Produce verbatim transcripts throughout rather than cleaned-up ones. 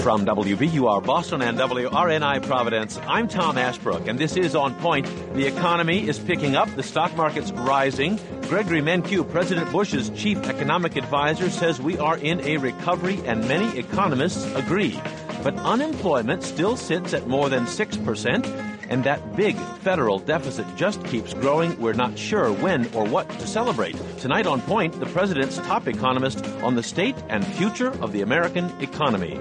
From W B U R Boston and W R N I Providence, I'm Tom Ashbrook, and this is On Point. The economy is picking up, the stock market's rising. Gregory Mankiw, President Bush's chief economic advisor, says we are in a recovery, and many economists agree. But unemployment still sits at more than six percent, and that big federal deficit just keeps growing. We're not sure when or what to celebrate. Tonight on Point, the president's top economist on the state and future of the American economy.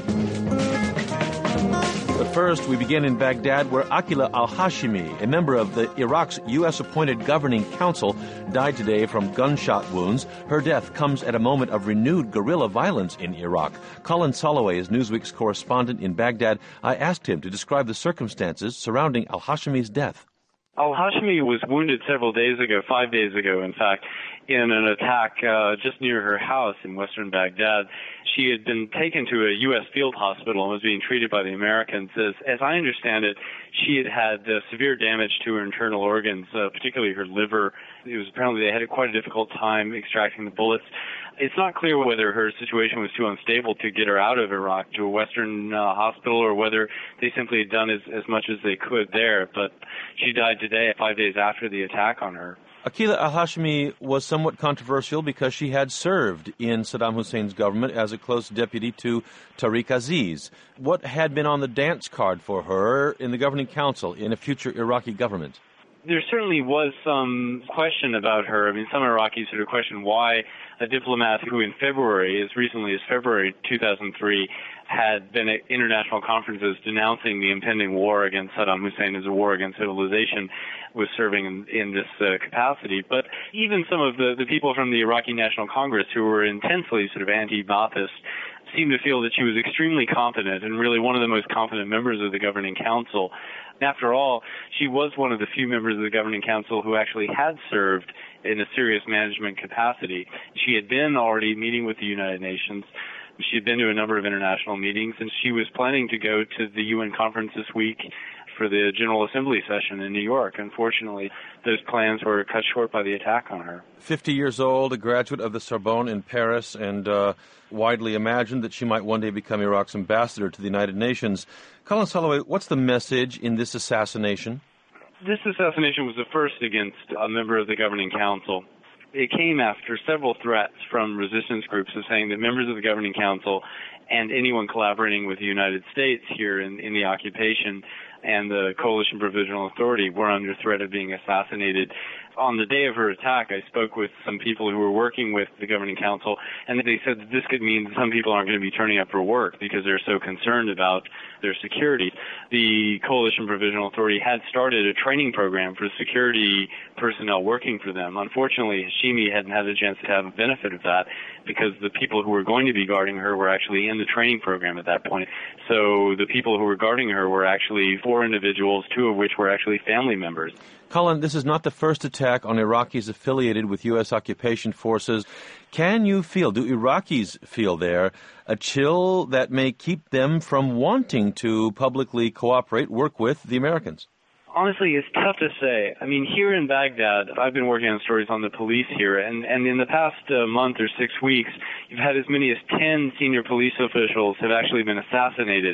But first, we begin in Baghdad, where Akhila al-Hashimi, a member of the Iraq's U S-appointed governing council, died today from gunshot wounds. Her death comes at a moment of renewed guerrilla violence in Iraq. Colin Soloway is Newsweek's correspondent in Baghdad. I asked him to describe the circumstances surrounding al-Hashimi's death. Al-Hashimi was wounded several days ago, five days ago, in fact, in an attack uh, just near her house in western Baghdad. She had been taken to a U S field hospital and was being treated by the Americans. As, as I understand it, she had had uh, severe damage to her internal organs, uh, particularly her liver. It was apparently they had quite a difficult time extracting the bullets. It's not clear whether her situation was too unstable to get her out of Iraq to a Western uh, hospital or whether they simply had done as, as much as they could there. But she died today, five days after the attack on her. Akhila al-Hashimi was somewhat controversial because she had served in Saddam Hussein's government as a close deputy to Tariq Aziz. What had been on the dance card for her in the governing council in a future Iraqi government? There certainly was some question about her. I mean, some Iraqis sort of questioned why a diplomat who in February, as recently as February two thousand three, had been at international conferences denouncing the impending war against Saddam Hussein as a war against civilization, was serving in, in this uh, capacity. But even some of the, the people from the Iraqi National Congress who were intensely sort of anti-Ba'athist seemed to feel that she was extremely competent and really one of the most competent members of the governing council. And after all, she was one of the few members of the governing council who actually had served in a serious management capacity. She had been already meeting with the United Nations. She had been to a number of international meetings, and she was planning to go to the U N conference this week for the General Assembly session in New York. Unfortunately, those plans were cut short by the attack on her. Fifty years old, a graduate of the Sorbonne in Paris, and uh, widely imagined that she might one day become Iraq's ambassador to the United Nations. Colin Soloway, what's the message in this assassination? This assassination was the first against a member of the governing council. It came after several threats from resistance groups of saying that members of the governing council and anyone collaborating with the United States here in, in the occupation and the Coalition Provisional Authority were under threat of being assassinated. On the day of her attack, I spoke with some people who were working with the governing council, and they said that this could mean that some people aren't going to be turning up for work because they're so concerned about their security. The Coalition Provisional Authority had started a training program for security personnel working for them. Unfortunately, Hashimi hadn't had a chance to have a benefit of that because the people who were going to be guarding her were actually in the training program at that point. So the people who were guarding her were actually four individuals, two of which were actually family members. Colin, this is not the first attack on Iraqis affiliated with U S occupation forces. Can you feel, do Iraqis feel there, a chill that may keep them from wanting to publicly cooperate, work with the Americans? Honestly, it's tough to say. I mean, here in Baghdad, I've been working on stories on the police here, and, and in the past uh, month or six weeks, you've had as many as ten senior police officials have actually been assassinated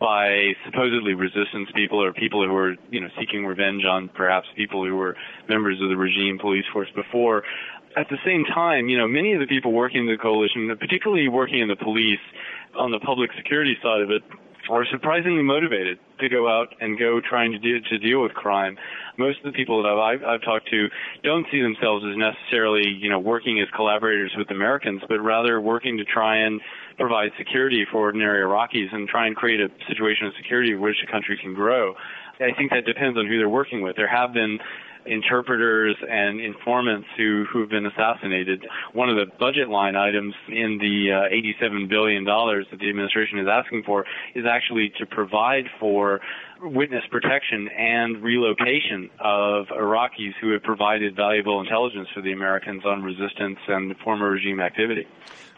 by supposedly resistance people or people who were, you know, seeking revenge on perhaps people who were members of the regime police force before. At the same time, you know, many of the people working in the coalition, particularly working in the police on the public security side of it, are surprisingly motivated to go out and go trying to, do, to deal with crime. Most of the people that I've, I've talked to don't see themselves as necessarily, you know, working as collaborators with Americans, but rather working to try and provide security for ordinary Iraqis and try and create a situation of security in which the country can grow. I think that depends on who they're working with. There have been interpreters and informants who who've been assassinated. One of the budget line items in the uh, eighty-seven billion dollars that the administration is asking for is actually to provide for witness protection and relocation of Iraqis who have provided valuable intelligence for the Americans on resistance and former regime activity.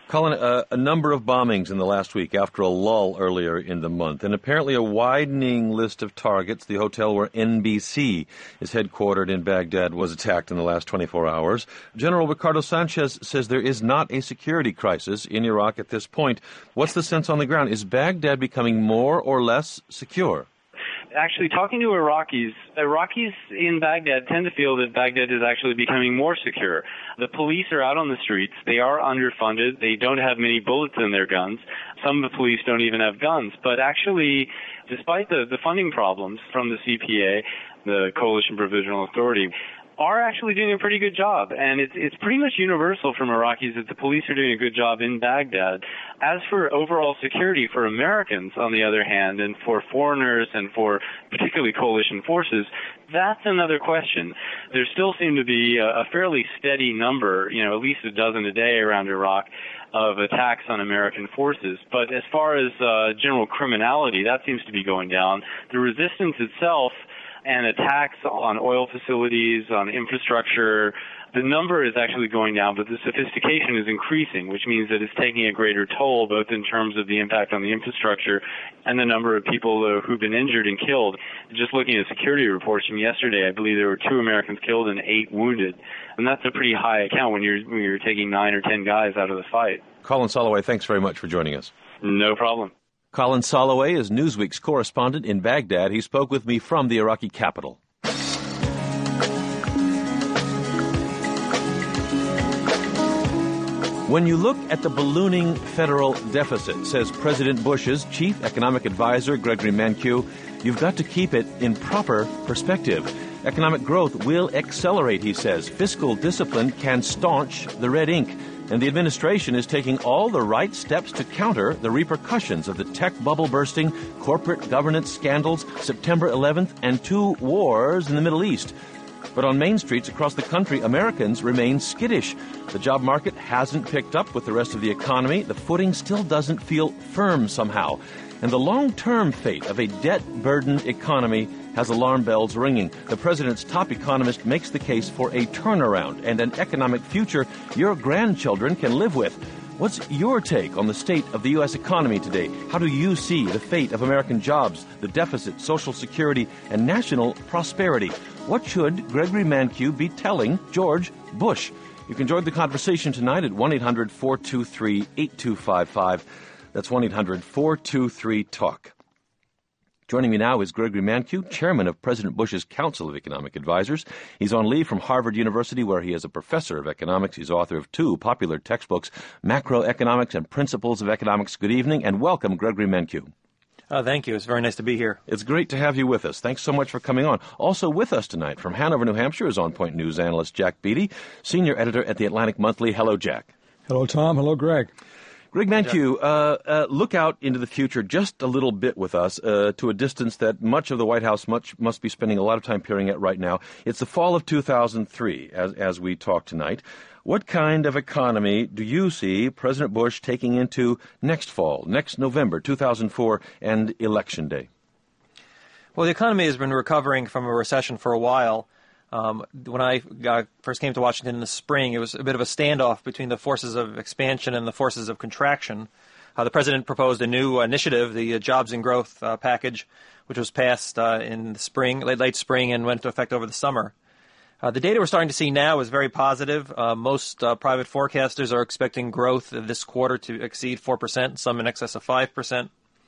Colin, uh, a number of bombings in the last week after a lull earlier in the month, and apparently a widening list of targets. The hotel where N B C is headquartered in Baghdad was attacked in the last twenty-four hours. General Ricardo Sanchez says there is not a security crisis in Iraq at this point. What's the sense on the ground? Is Baghdad becoming more or less secure? Actually, talking to Iraqis, Iraqis in Baghdad tend to feel that Baghdad is actually becoming more secure. The police are out on the streets. They are underfunded. They don't have many bullets in their guns. Some of the police don't even have guns. But actually, despite the, the funding problems from the C P A, the Coalition Provisional Authority, are actually doing a pretty good job. And it's, it's pretty much universal from Iraqis that the police are doing a good job in Baghdad. As for overall security for Americans, on the other hand, and for foreigners and for particularly coalition forces, that's another question. There still seem to be a, a fairly steady number, you know, at least a dozen a day around Iraq, of attacks on American forces. But as far as uh, general criminality, that seems to be going down. The resistance itself and attacks on oil facilities, on infrastructure, the number is actually going down, but the sophistication is increasing, which means that it's taking a greater toll, both in terms of the impact on the infrastructure and the number of people uh, who've been injured and killed. Just looking at security reports from yesterday, I believe there were two Americans killed and eight wounded. And that's a pretty high account when you're, when you're taking nine or ten guys out of the fight. Colin Soloway, thanks very much for joining us. No problem. Colin Soloway is Newsweek's correspondent in Baghdad. He spoke with me from the Iraqi capital. When you look at the ballooning federal deficit, says President Bush's chief economic advisor, Gregory Mankiw, you've got to keep it in proper perspective. Economic growth will accelerate, he says. Fiscal discipline can staunch the red ink. And the administration is taking all the right steps to counter the repercussions of the tech bubble bursting, corporate governance scandals, September eleventh, and two wars in the Middle East. But on main streets across the country, Americans remain skittish. The job market hasn't picked up with the rest of the economy. The footing still doesn't feel firm somehow. And the long-term fate of a debt-burdened economy has alarm bells ringing. The president's top economist makes the case for a turnaround and an economic future your grandchildren can live with. What's your take on the state of the U S economy today? How do you see the fate of American jobs, the deficit, Social Security, and national prosperity? What should Gregory Mankiw be telling George Bush? You can join the conversation tonight at one eight hundred four two three eight two five five. That's one eight hundred four two three talk. Joining me now is Gregory Mankiw, chairman of President Bush's Council of Economic Advisors. He's on leave from Harvard University, where he is a professor of economics. He's author of two popular textbooks, Macroeconomics and Principles of Economics. Good evening, and welcome, Gregory Mankiw. Oh, thank you. It's very nice to be here. It's great to have you with us. Thanks so much for coming on. Also with us tonight from Hanover, New Hampshire, is On Point News analyst Jack Beatty, senior editor at the Atlantic Monthly. Hello, Jack. Hello, Tom. Hello, Greg. Greg Mankiw, uh, uh, look out into the future just a little bit with us, uh, to a distance that much of the White House much must be spending a lot of time peering at right now. It's the fall of two thousand three, as, as we talk tonight. What kind of economy do you see President Bush taking into next fall, next November, two thousand four, and Election Day? Well, the economy has been recovering from a recession for a while. Um, when I uh, first came to Washington in the spring, it was a bit of a standoff between the forces of expansion and the forces of contraction. Uh, the president proposed a new initiative, the uh, Jobs and Growth uh, Package, which was passed uh, in the spring, late, late spring, and went into effect over the summer. Uh, the data we're starting to see now is very positive. Uh, most uh, private forecasters are expecting growth this quarter to exceed four percent, some in excess of five percent.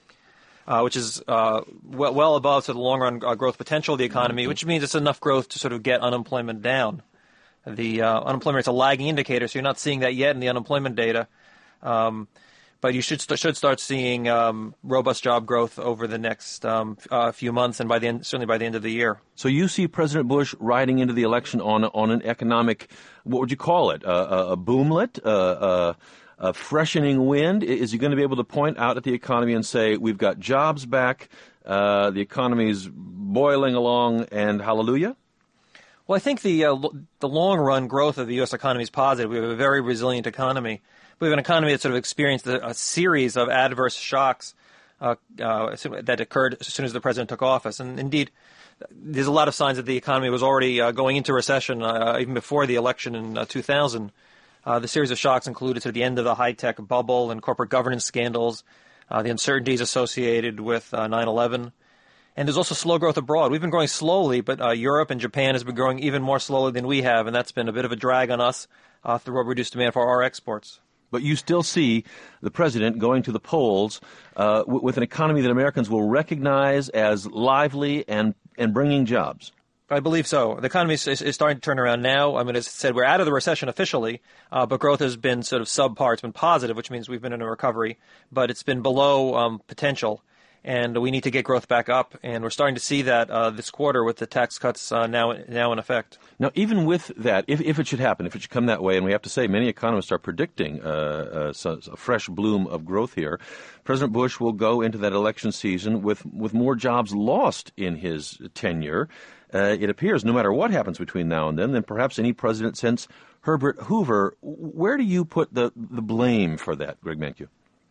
Uh, which is uh, well, well above so the long-run uh, growth potential of the economy, which means it's enough growth to sort of get unemployment down. The uh, unemployment rate's a lagging indicator, so you're not seeing that yet in the unemployment data. Um, but you should st- should start seeing um, robust job growth over the next um, uh, few months, and by the end, certainly by the end of the year. So you see President Bush riding into the election on on an economic, what would you call it, uh, a boomlet, uh, uh, a freshening wind? Is he going to be able to point out at the economy and say, we've got jobs back, uh, the economy's boiling along, and hallelujah? Well, I think the uh, the long-run growth of the U S economy is positive. We have a very resilient economy. We have an economy that sort of experienced a, a series of adverse shocks uh, uh, that occurred as soon as the president took office. And indeed, there's a lot of signs that the economy was already uh, going into recession uh, even before the election in uh, two thousand. Uh, the series of shocks included to the end of the high-tech bubble and corporate governance scandals, uh, the uncertainties associated with uh, nine eleven. And there's also slow growth abroad. We've been growing slowly, but uh, Europe and Japan has been growing even more slowly than we have, and that's been a bit of a drag on us uh, through reduced demand for our exports. But you still see the president going to the polls uh, w- with an economy that Americans will recognize as lively and, and bringing jobs. I believe so. The economy is, is starting to turn around now. I mean, as I said, we're out of the recession officially, uh, but growth has been sort of subpar. It's been positive, which means we've been in a recovery, but it's been below um, potential, and we need to get growth back up. And we're starting to see that uh, this quarter with the tax cuts uh, now now in effect. Now, even with that, if, if it should happen, if it should come that way, and we have to say many economists are predicting uh, uh, a fresh bloom of growth here, President Bush will go into that election season with, with more jobs lost in his tenure. Uh, it appears, no matter what happens between now and then, than perhaps any president since Herbert Hoover. Where do you put the, the blame for that, Greg Mankiw?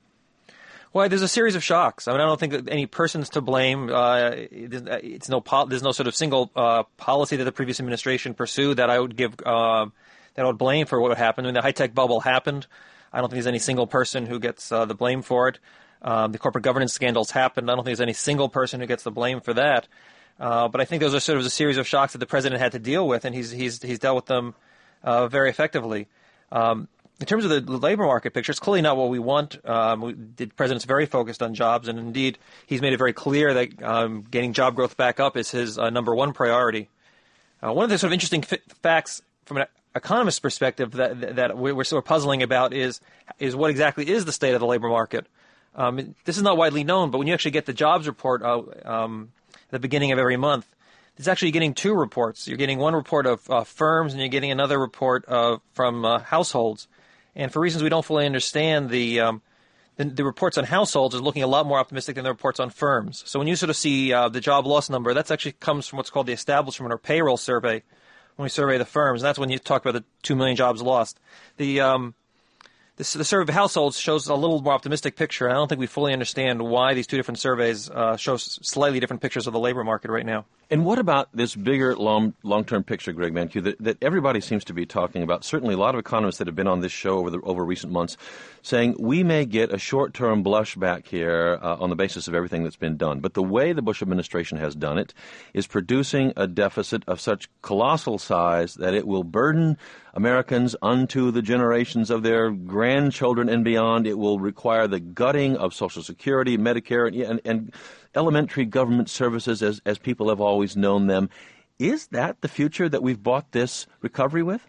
Well, there's a series of shocks. I mean, I don't think that any person's to blame. Uh, it's no, pol- there's no sort of single uh, policy that the previous administration pursued that I would give, uh, that I would blame for what happened. When the high-tech bubble happened, I don't think there's any single person who gets uh, the blame for it. Um, the corporate governance scandals happened. I don't think there's any single person who gets the blame for that. Uh, but I think those are sort of a series of shocks that the president had to deal with, and he's he's he's dealt with them uh, very effectively. Um, in terms of the labor market picture, it's clearly not what we want. Um, we, the president's very focused on jobs, and indeed, he's made it very clear that um, getting job growth back up is his uh, number one priority. Uh, one of the sort of interesting f- facts from an economist's perspective that that we're sort of puzzling about is is what exactly is the state of the labor market. Um, this is not widely known, but when you actually get the jobs report uh, um, at the beginning of every month, it's actually getting two reports. You're getting one report of uh, firms, and you're getting another report uh, from uh, households. And for reasons we don't fully understand, the, um, the the reports on households is looking a lot more optimistic than the reports on firms. So when you sort of see uh, the job loss number, that actually comes from what's called the establishment or payroll survey when we survey the firms. And that's when you talk about the two million jobs lost. The um, This, the survey of households shows a little more optimistic picture. I don't think we fully understand why these two different surveys uh, show slightly different pictures of the labor market right now. And what about this bigger long, long-term picture, Greg Mankiw, that, that everybody seems to be talking about? Certainly a lot of economists that have been on this show over the, over recent months saying we may get a short-term blush back here uh, on the basis of everything that's been done. But the way the Bush administration has done it is producing a deficit of such colossal size that it will burden Americans unto the generations of their grandchildren and beyond. It will require the gutting of Social Security, Medicare, and, and, and elementary government services as, as people have always known them. Is that the future that we've bought this recovery with?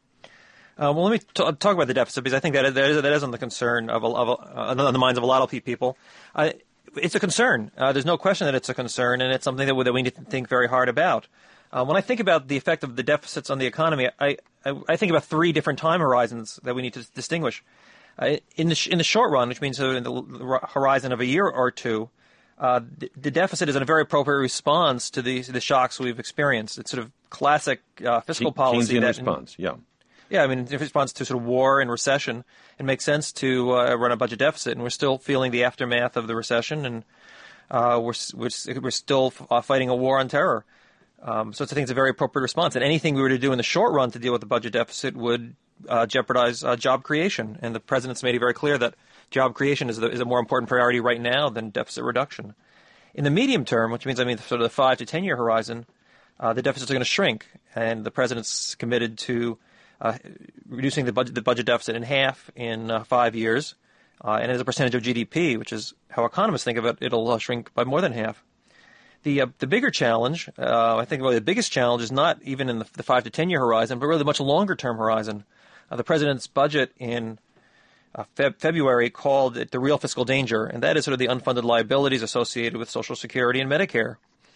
Uh, well, let me t- talk about the deficit, because I think that, that, is, that is on the concern of, a, of a, uh, on the minds of a lot of people. Uh, it's a concern. Uh, there's no question that it's a concern, and it's something that we, that we need to think very hard about. Uh, when I think about the effect of the deficits on the economy, I, I, I think about three different time horizons that we need to distinguish. Uh, in the sh- in the short run, which means in the horizon of a year or two, uh, the, the deficit is a very appropriate response to the the shocks we've experienced. It's sort of classic uh, fiscal policy. Keynesian that response, yeah. Yeah, I mean, in response to sort of war and recession, it makes sense to uh, run a budget deficit, and we're still feeling the aftermath of the recession, and uh, we're, we're we're still f- fighting a war on terror. Um, so I think it's a very appropriate response. And anything we were to do in the short run to deal with the budget deficit would uh, jeopardize uh, job creation. And the president's made it very clear that job creation is, the, is a more important priority right now than deficit reduction. In the medium term, which means I mean sort of the five to ten year horizon, uh, the deficits are going to shrink, and the president's committed to uh, reducing the budget the budget deficit in half in uh, five years, uh, and as a percentage of G D P, which is how economists think of it, it'll uh, shrink by more than half. The uh, the bigger challenge, uh, I think really the biggest challenge is not even in the, the five to ten year horizon, but really the much longer term horizon. Uh, the president's budget in uh, Feb- February called it the real fiscal danger, and that is sort of the unfunded liabilities associated with Social Security and Medicare.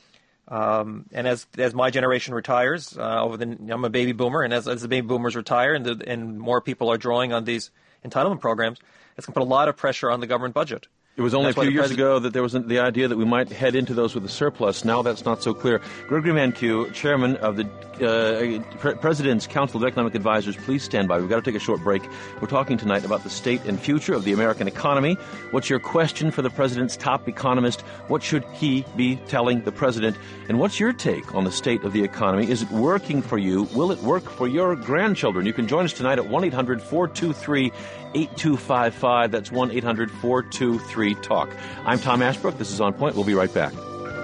Um, and as as my generation retires, uh, over the I'm a baby boomer, and as, as the baby boomers retire, and the, and more people are drawing on these entitlement programs, it's going to put a lot of pressure on the government budget. It was only That's a few years president- ago that there was the idea that we might head into those with a surplus. Now that's not so clear. Gregory Mankiw, chairman of the uh, Pre- President's Council of Economic Advisors, please stand by. We've got to take a short break. We're talking tonight about the state and future of the American economy. What's your question for the president's top economist? What should he be telling the president? And what's your take on the state of the economy? Is it working for you? Will it work for your grandchildren? You can join us tonight at one eight hundred four two three eight two five five. That's one eight hundred four two three talk. I'm Tom Ashbrook. This is On Point. We'll be right back.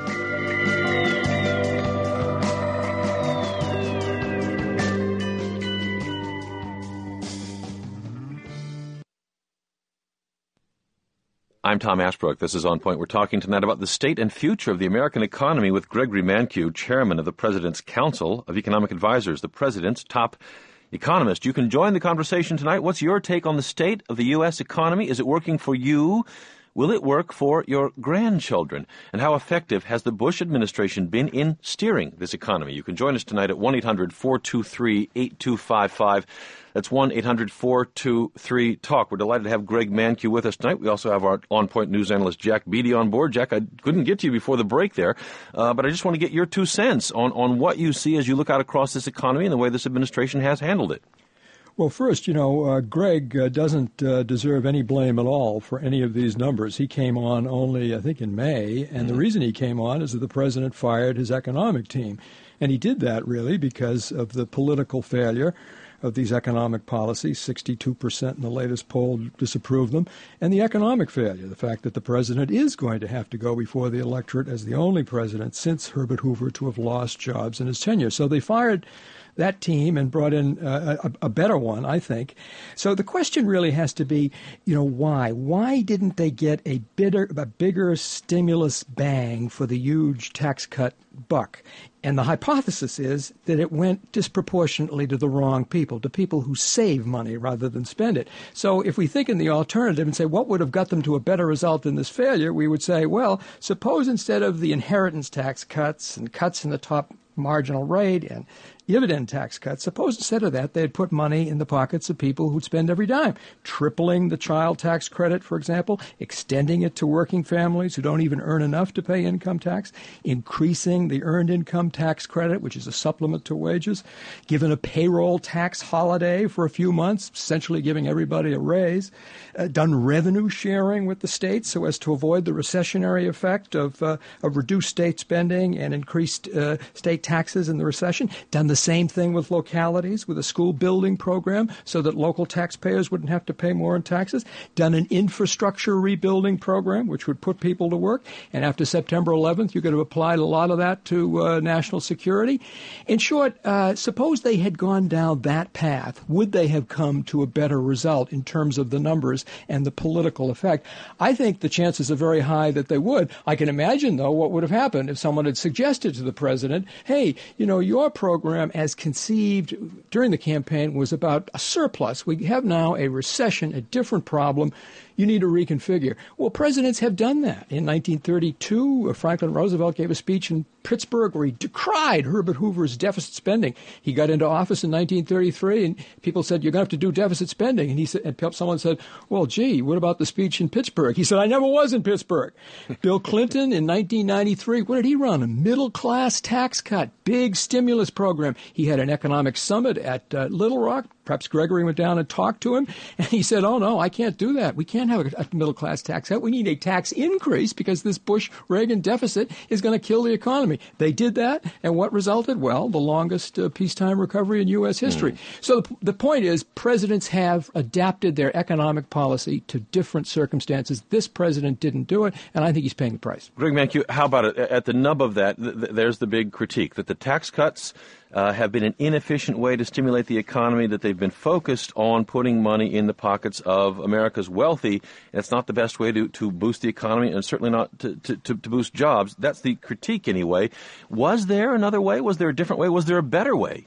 I'm Tom Ashbrook. This is On Point. We're talking tonight about the state and future of the American economy with Gregory Mankiw, chairman of the President's Council of Economic Advisors, the President's top economist. You can join the conversation tonight. What's your take on the state of the U S economy? Is it working for you? Will it work for your grandchildren? And how effective has the Bush administration been in steering this economy? You can join us tonight at one eight hundred four two three eight two five five. That's one eight hundred four two three talk. We're delighted to have Greg Mankiw with us tonight. We also have our On Point news analyst, Jack Beatty, on board. Jack, I couldn't get to you before the break there, uh, but I just want to get your two cents on, on what you see as you look out across this economy and the way this administration has handled it. Well, first, you know, uh, Greg uh, doesn't uh, deserve any blame at all for any of these numbers. He came on only, I think, in May, and mm-hmm. the reason he came on is that the president fired his economic team. And he did that, really, because of the political failure of these economic policies. sixty-two percent in the latest poll disapproved them. And the economic failure, the fact that the president is going to have to go before the electorate as the only president since Herbert Hoover to have lost jobs in his tenure. So they fired that team and brought in uh, a, a better one, I think. So the question really has to be, you know, why? Why didn't they get a, bitter, a bigger stimulus bang for the huge tax cut buck? And the hypothesis is that it went disproportionately to the wrong people, to people who save money rather than spend it. So if we think in the alternative and say, what would have got them to a better result than this failure, we would say, well, suppose instead of the inheritance tax cuts and cuts in the top marginal rate and dividend tax cuts, suppose instead of that they had put money in the pockets of people who'd spend every dime, tripling the child tax credit, for example, extending it to working families who don't even earn enough to pay income tax, increasing the earned income tax credit, which is a supplement to wages, given a payroll tax holiday for a few months, essentially giving everybody a raise, uh, done revenue sharing with the states so as to avoid the recessionary effect of, uh, of reduced state spending and increased uh, state taxes in the recession, done the same thing with localities, with a school building program so that local taxpayers wouldn't have to pay more in taxes, done an infrastructure rebuilding program which would put people to work, and after September eleventh you could have applied a lot of that to uh, national security. In short, uh, suppose they had gone down that path, would they have come to a better result in terms of the numbers and the political effect? I think the chances are very high that they would. I can imagine, though, what would have happened if someone had suggested to the president, hey, you know, your program as conceived during the campaign was about a surplus. We have now a recession, a different problem. You need to reconfigure. Well, presidents have done that. In nineteen thirty-two, Franklin Roosevelt gave a speech in Pittsburgh where he decried Herbert Hoover's deficit spending. He got into office in nineteen thirty-three, and people said, you're going to have to do deficit spending. And he said, and someone said, well, gee, what about the speech in Pittsburgh? He said, I never was in Pittsburgh. Bill Clinton in nineteen ninety-three, what did he run? A middle-class tax cut, big stimulus program. He had an economic summit at uh, Little Rock. Perhaps Gregory went down and talked to him, and he said, oh, no, I can't do that. We can't have a, a middle-class tax cut. We need a tax increase because this Bush-Reagan deficit is going to kill the economy. They did that, and what resulted? Well, the longest uh, peacetime recovery in U S history. Mm. So the, the point is presidents have adapted their economic policy to different circumstances. This president didn't do it, and I think he's paying the price. Greg Mankiw, how about it? At the nub of that, th- th- there's the big critique that the tax cuts Uh, have been an inefficient way to stimulate the economy, that they've been focused on putting money in the pockets of America's wealthy. And it's not the best way to, to boost the economy, and certainly not to, to, to boost jobs. That's the critique anyway. Was there another way? Was there a different way? Was there a better way?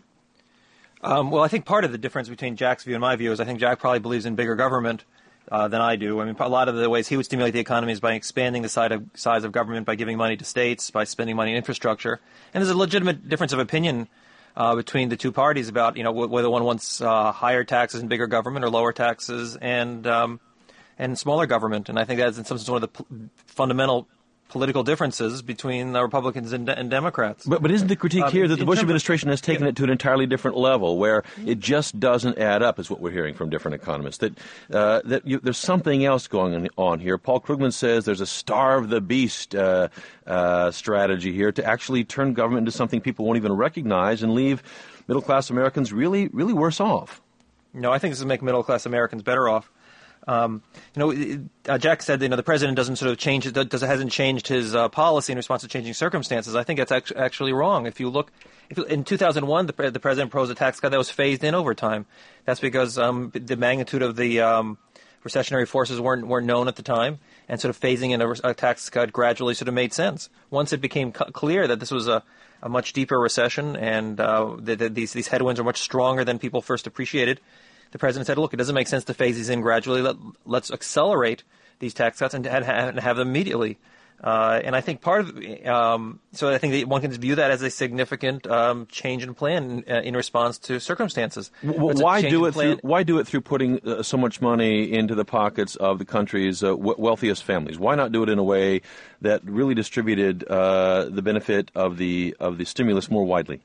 Um, well, I think part of the difference between Jack's view and my view is I think Jack probably believes in bigger government uh, than I do. I mean, a lot of the ways he would stimulate the economy is by expanding the size of, size of government, by giving money to states, by spending money in infrastructure. And there's a legitimate difference of opinion Uh, between the two parties about, you know, whether one wants uh, higher taxes and bigger government or lower taxes and um, and smaller government. And I think that's in some sense one of the p- fundamental political differences between the Republicans and, and Democrats. But, but isn't the critique um, here that the Bush of, administration has taken yeah. it to an entirely different level, where it just doesn't add up, is what we're hearing from different economists, that uh, that you, there's something else going on here. Paul Krugman says there's a starve the beast uh, uh, strategy here to actually turn government into something people won't even recognize and leave middle-class Americans really, really worse off. No, I think this will make middle-class Americans better off. Um, you know, uh, Jack said, you know, the president doesn't sort of change, does hasn't changed his uh, policy in response to changing circumstances. I think that's act- actually wrong. If you look, if you, in two thousand one, the, the president proposed a tax cut that was phased in over time. That's because um, the magnitude of the um, recessionary forces weren't weren't known at the time, and sort of phasing in a, a tax cut gradually sort of made sense. Once it became cu- clear that this was a, a much deeper recession and uh, that, that these these headwinds are much stronger than people first appreciated, the president said, look, it doesn't make sense to phase these in gradually. Let, let's accelerate these tax cuts and have, have them immediately. Uh, and I think part of um, so I think that one can view that as a significant um, change in plan in, uh, in response to circumstances. Well, why do it through, why do it through putting uh, so much money into the pockets of the country's uh, w- wealthiest families? Why not do it in a way that really distributed uh, the benefit of the of the stimulus more widely?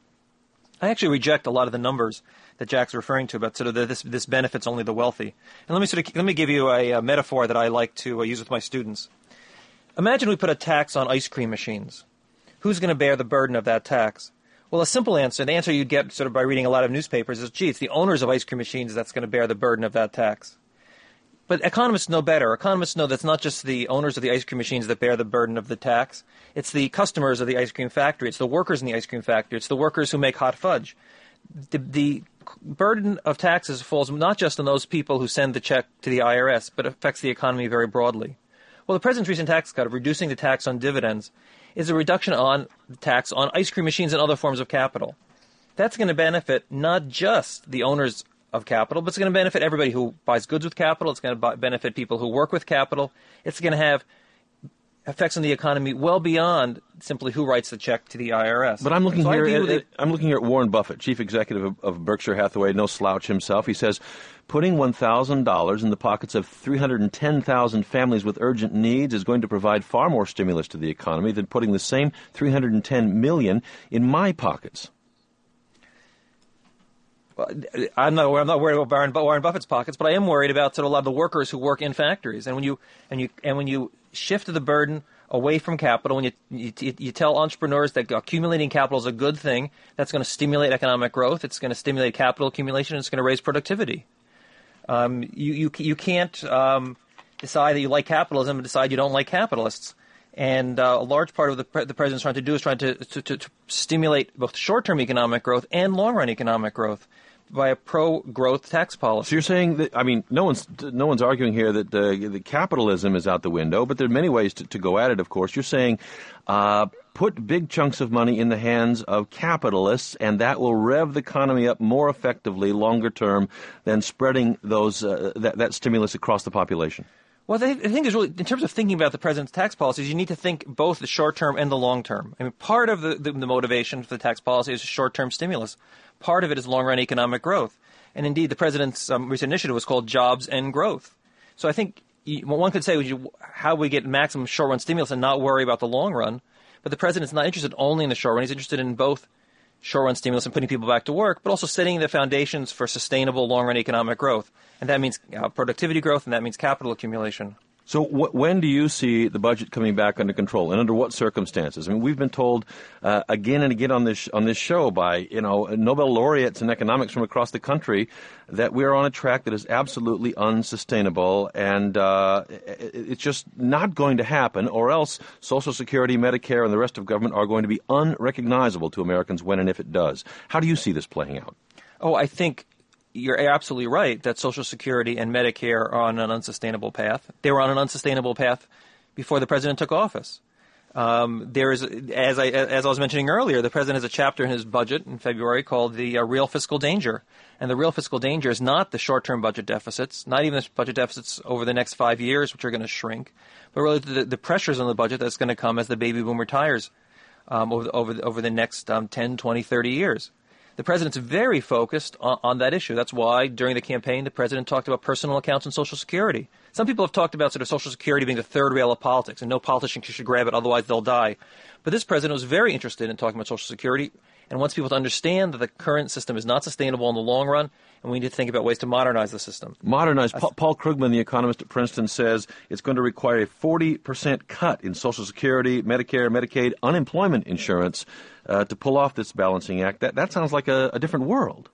I actually reject a lot of the numbers that Jack's referring to about sort of the, this this benefits only the wealthy. And let me sort of let me give you a, a metaphor that I like to uh, use with my students. Imagine we put a tax on ice cream machines. Who's going to bear the burden of that tax? Well, a simple answer, the answer you'd get sort of by reading a lot of newspapers is, gee, it's the owners of ice cream machines that's going to bear the burden of that tax. But economists know better. Economists know that's not just the owners of the ice cream machines that bear the burden of the tax. It's the customers of the ice cream factory. It's the workers in the ice cream factory. It's the workers who make hot fudge. The, the burden of taxes falls not just on those people who send the check to the I R S, but affects the economy very broadly. Well, the president's recent tax cut of reducing the tax on dividends is a reduction on the tax on ice cream machines and other forms of capital. That's going to benefit not just the owners of capital, but it's going to benefit everybody who buys goods with capital. It's going to benefit people who work with capital. It's going to have effects on the economy well beyond simply who writes the check to the I R S. But I'm looking so here. At, that, I'm looking here at Warren Buffett, chief executive of, of Berkshire Hathaway, no slouch himself. He says, putting one thousand dollars in the pockets of three hundred ten thousand families with urgent needs is going to provide far more stimulus to the economy than putting the same three hundred ten million in my pockets. Well, I'm not. I'm not worried about Warren, Warren Buffett's pockets, but I am worried about sort of a lot of the workers who work in factories. And when you and you and when you shift the burden away from capital, when you, you you tell entrepreneurs that accumulating capital is a good thing, that's going to stimulate economic growth. It's going to stimulate capital accumulation. And it's going to raise productivity. Um, you you you can't um, decide that you like capitalism and decide you don't like capitalists. And uh, a large part of the pre- the president's trying to do is trying to, to, to, to stimulate both short-term economic growth and long-run economic growth by a pro-growth tax policy. So you're saying that, I mean, no one's no one's arguing here that uh, the capitalism is out the window, but there are many ways to, to go at it, of course. You're saying uh, put big chunks of money in the hands of capitalists, and that will rev the economy up more effectively longer term than spreading those uh, that, that stimulus across the population. Well, I think is really, in terms of thinking about the president's tax policies, you need to think both the short term and the long term. I mean, part of the, the, the motivation for the tax policy is short term stimulus. Part of it is long run economic growth. And indeed, the president's um, recent initiative was called Jobs and Growth. So I think you, one could say how we get maximum short run stimulus and not worry about the long run. But the president's not interested only in the short run. He's interested in both short-run stimulus and putting people back to work, but also setting the foundations for sustainable long-run economic growth. And that means uh, productivity growth, and that means capital accumulation. So wh- when do you see the budget coming back under control, and under what circumstances? I mean, we've been told uh, again and again on this on this show by you know Nobel laureates in economics from across the country that we're on a track that is absolutely unsustainable, and uh, it, it's just not going to happen, or else Social Security, Medicare, and the rest of government are going to be unrecognizable to Americans when and if it does. How do you see this playing out? Oh, I think you're absolutely right that Social Security and Medicare are on an unsustainable path. They were on an unsustainable path before the president took office. Um, there is, as I as I was mentioning earlier, the president has a chapter in his budget in February called the uh, Real Fiscal Danger. And the real fiscal danger is not the short-term budget deficits, not even the budget deficits over the next five years, which are going to shrink, but really the, the pressures on the budget that's going to come as the baby boom retires um, over, the, over, the, over the next um, ten, twenty, thirty years. The president's very focused on, on that issue. That's why during the campaign the president talked about personal accounts and Social Security. some people have talked about sort of Social Security being the third rail of politics, and no politician should grab it, otherwise they'll die. But this president was very interested in talking about Social Security and wants people to understand that the current system is not sustainable in the long run, and we need to think about ways to modernize the system. Modernize. Paul, Paul Krugman, the economist at Princeton, says it's going to require a forty percent cut in Social Security, Medicare, Medicaid, unemployment insurance uh, to pull off this balancing act. That that sounds like a, a different world.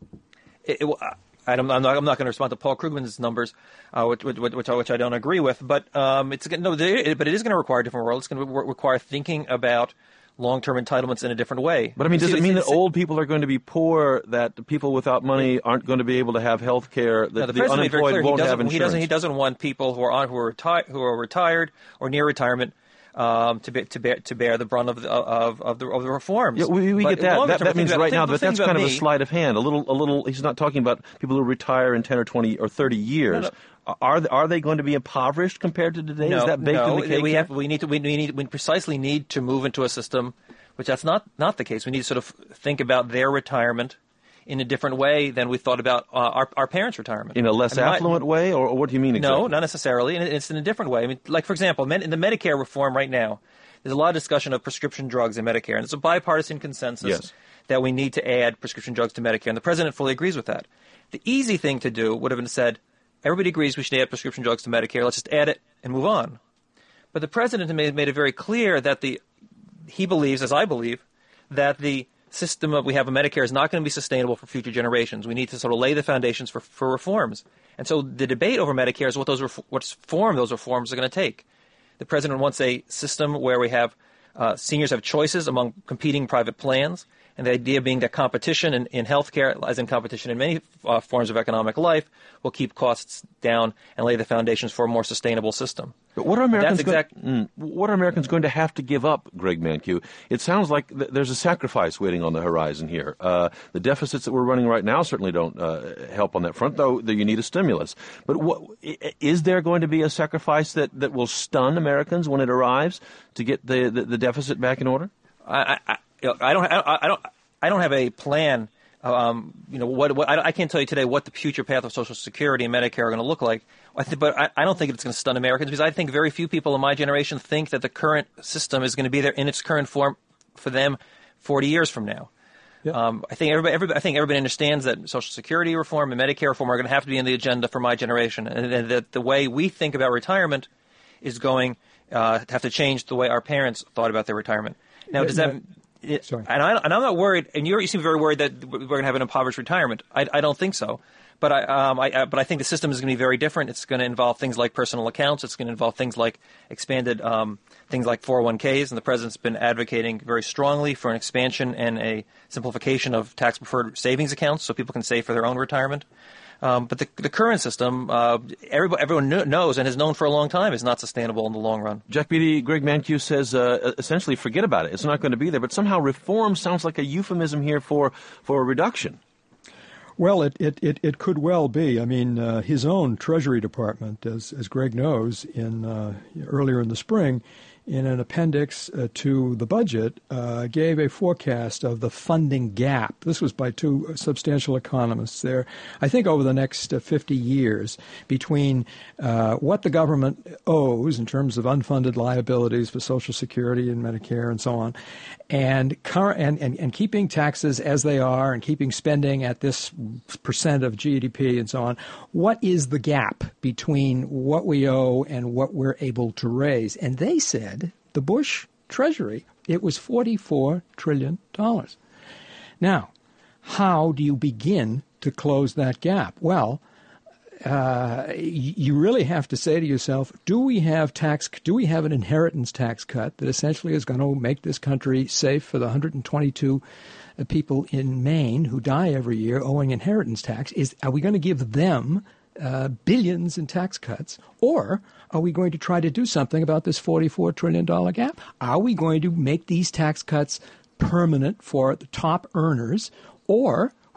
It, it, I'm not, I'm not going to respond to Paul Krugman's numbers, uh, which, which, which, which I don't agree with. But um, it's no, but it is going to require a different world. It's going to require thinking about long-term entitlements in a different way. But I mean, does it mean that old people are going to be poor, that people without money aren't going to be able to have health care, that no, the, the unemployed won't have insurance? He doesn't, he doesn't want people who are on, who are, reti- who are retired or near retirement um, to, be, to, bear, to bear the brunt of the, of, of the, of the reforms. Yeah, we, we get that. That, that means about, right now, but that's kind of me, a sleight of hand. A little, a little. He's not talking about people who retire in ten or twenty or thirty years. No, no. Are are they going to be impoverished compared to today? No, Is that baked no, in the cake? We have we need to we need we precisely need to move into a system, which that's not not the case. We need to sort of think about their retirement in a different way than we thought about uh, our our parents' retirement. In a less I mean, affluent my, way, or, or what do you mean exactly? No, not necessarily. And it's in a different way. I mean, like for example, in the Medicare reform right now, there's a lot of discussion of prescription drugs in Medicare, and there's a bipartisan consensus yes. that we need to add prescription drugs to Medicare, and the president fully agrees with that. The easy thing to do would have been said, everybody agrees we should add prescription drugs to Medicare. Let's just add it and move on. But the president made, made it very clear that the he believes, as I believe, that the system that we have in Medicare is not going to be sustainable for future generations. We need to sort of lay the foundations for, for reforms. And so the debate over Medicare is what those ref- what form those reforms are going to take. The president wants a system where we have uh, seniors have choices among competing private plans, and the idea being that competition in, in healthcare, as in competition in many uh, forms of economic life, will keep costs down and lay the foundations for a more sustainable system. But what are Americans That's exact- going, mm, what are Americans going to have to give up, Greg Mankiw? It sounds like th- there's a sacrifice waiting on the horizon here. Uh, the deficits that we're running right now certainly don't uh, help on that front, though you need a stimulus. But what, is there going to be a sacrifice that, that will stun Americans when it arrives to get the, the, the deficit back in order? I, I, I don't. I, I don't. I don't have a plan. Um, you know, what, what I, I can't tell you today what the future path of Social Security and Medicare are going to look like. I th- but I, I don't think it's going to stun Americans, because I think very few people in my generation think that the current system is going to be there in its current form for them forty years from now. Yeah. Um, I think everybody, everybody. I think everybody understands that Social Security reform and Medicare reform are going to have to be in the agenda for my generation, and, and that the way we think about retirement is going uh, to have to change the way our parents thought about their retirement. Now, does that? It, Sorry. And, I, and I'm not worried, and you're, you seem very worried that we're going to have an impoverished retirement. I, I don't think so. But I, um, I, I, but I think the system is going to be very different. It's going to involve things like personal accounts. It's going to involve things like expanded um, things like four oh one k's. And the president's been advocating very strongly for an expansion and a simplification of tax-preferred savings accounts so people can save for their own retirement. Um, but the, the current system, uh, everybody, everyone knows and has known for a long time, is not sustainable in the long run. Jack Beatty, Greg Mankiw says uh, essentially forget about it. It's not going to be there. But somehow reform sounds like a euphemism here for, for a reduction. Well, it, it, it, it could well be. I mean, uh, his own Treasury Department, as, as Greg knows, in uh, earlier in the spring, in an appendix uh, to the budget, uh, gave a forecast of the funding gap. This was by two substantial economists there. I think over the next uh, fifty years, between uh, what the government owes in terms of unfunded liabilities for Social Security and Medicare and so on, and, cur- and, and, and keeping taxes as they are and keeping spending at this percent of G D P and so on, what is the gap between what we owe and what we're able to raise? And they said, the Bush Treasury, it was forty-four trillion dollars. Now, how do you begin to close that gap? Well, uh, you really have to say to yourself, do we have tax? Do we have an inheritance tax cut that essentially is going to make this country safe for the one hundred twenty-two people in Maine who die every year owing inheritance tax? Is are we going to give them uh, billions in tax cuts, or are we going to try to do something about this forty-four trillion dollars gap? Are we going to make these tax cuts permanent for the top earners, or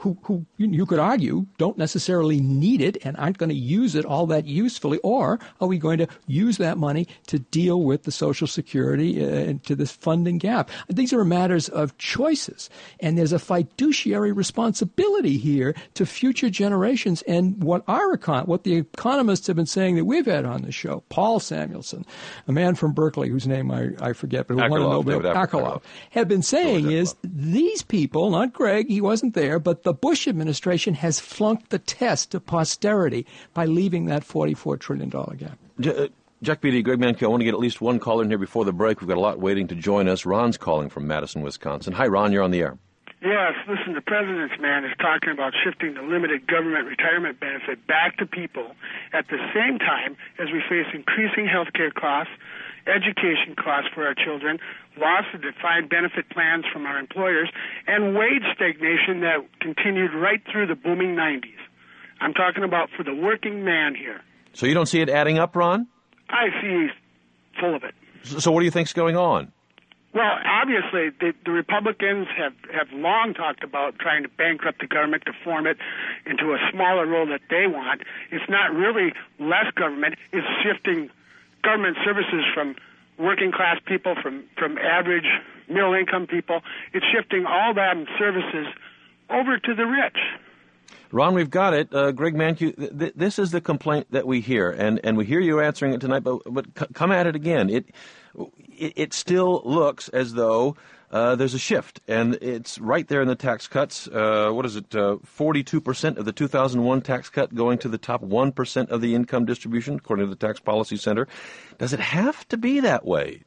who, who you could argue don't necessarily need it and aren't going to use it all that usefully? Or are we going to use that money to deal with the Social Security uh, and to this funding gap? These are matters of choices. And there's a fiduciary responsibility here to future generations. And what our econ- what the economists have been saying that we've had on the show, Paul Samuelson, a man from Berkeley whose name I, I forget, but who won a Nobel, Akerlof, have been saying is these people, not Greg, he wasn't there, but the Bush administration has flunked the test of posterity by leaving that forty-four trillion dollars gap. J- uh, Jack Beatty, Greg Mankiw, I want to get at least one caller in here before the break. We've got a lot waiting to join us. Ron's calling from Madison, Wisconsin. Hi, Ron, you're on the air. Yes, listen, the president's man is talking about shifting the limited government retirement benefit back to people at the same time as we face increasing health care costs, education costs for our children, loss of defined benefit plans from our employers, and wage stagnation that continued right through the booming nineties. I'm talking about for the working man here. So you don't see it adding up, Ron? I see he's full of it. So, so what do you think's going on? Well, obviously, the, the Republicans have, have long talked about trying to bankrupt the government to form it into a smaller role that they want. It's not really less government. It's shifting government services from working-class people, from, from average middle-income people. It's shifting all that services over to the rich. Ron, we've got it. Uh, Greg Mankiw, th- th- this is the complaint that we hear, and, and we hear you answering it tonight, but, but c- come at it again. It, it, it still looks as though uh, there's a shift, and it's right there in the tax cuts. Uh, what is it, uh, forty-two percent of the two thousand one tax cut going to the top one percent of the income distribution, according to the Tax Policy Center. Does it have to be that way?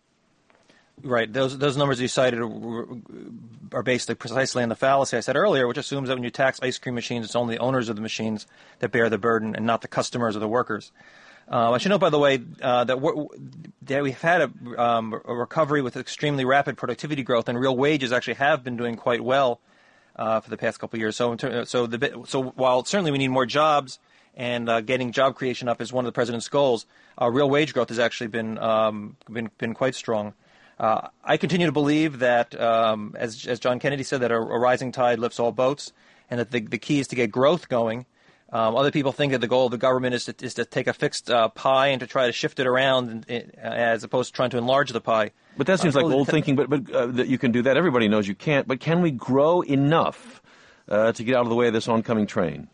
Right. Those those numbers you cited are, are based precisely on the fallacy I said earlier, which assumes that when you tax ice cream machines, it's only the owners of the machines that bear the burden and not the customers or the workers. Uh, I should note, by the way, uh, that, we're, that we've had a, um, a recovery with extremely rapid productivity growth, and real wages actually have been doing quite well uh, for the past couple of years. So, so, the, so while certainly we need more jobs, and uh, getting job creation up is one of the president's goals, uh, real wage growth has actually been um, been, been quite strong. Uh, I continue to believe that, um, as, as John Kennedy said, that a, a rising tide lifts all boats, and that the, the key is to get growth going. Um, other people think that the goal of the government is to, is to take a fixed uh, pie and to try to shift it around, in, in, as opposed to trying to enlarge the pie. But that seems uh, like old thinking, but, but uh, that you can do that. Everybody knows you can't. But can we grow enough uh, to get out of the way of this oncoming train?